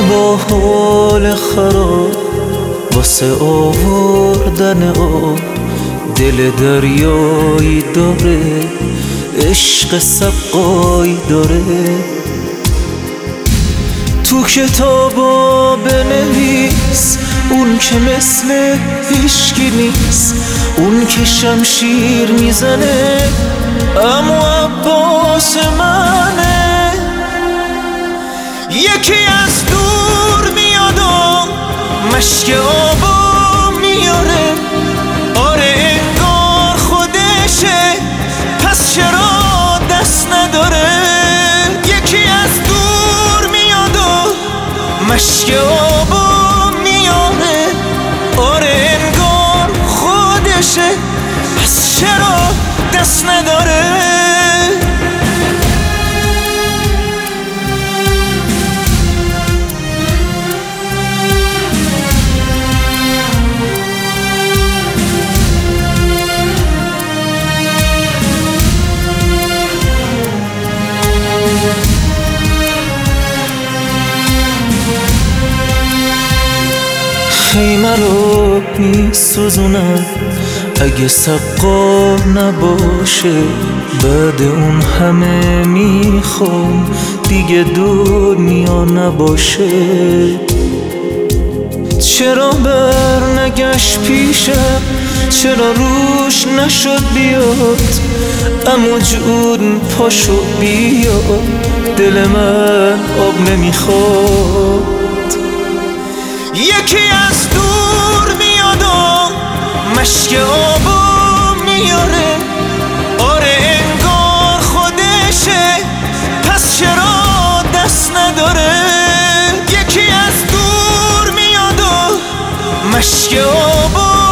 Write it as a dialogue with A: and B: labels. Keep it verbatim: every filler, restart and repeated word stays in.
A: با حال خراب واسه آوردن آب دل دریایی داره، عشق سقایی داره. تو کتابا بنویس اون که مثل هیچکی نیست، اون که شمشیر میزنه اما عباس منه. یکی از دور میاد و مشک آبا میاره، آره انگار خودشه پس چرا دست نداره. یکی از دور میاد و مشک آبا میاره، آره انگار خودشه پس چرا دست نداره. خیمه رو میسوزونم اگه سقا نباشه، بعد اون همه میخوام دیگه دنیا نباشه. چرا بر نگشت پیشم، چرا روش نشد بیاد، اما جون پاشو بیا دل من آب نمیخواد. یکی از دور میاد و مشک آبا میاره، آره انگار خودشه پس چرا دست نداره. یکی از دور میاد و مشک آبا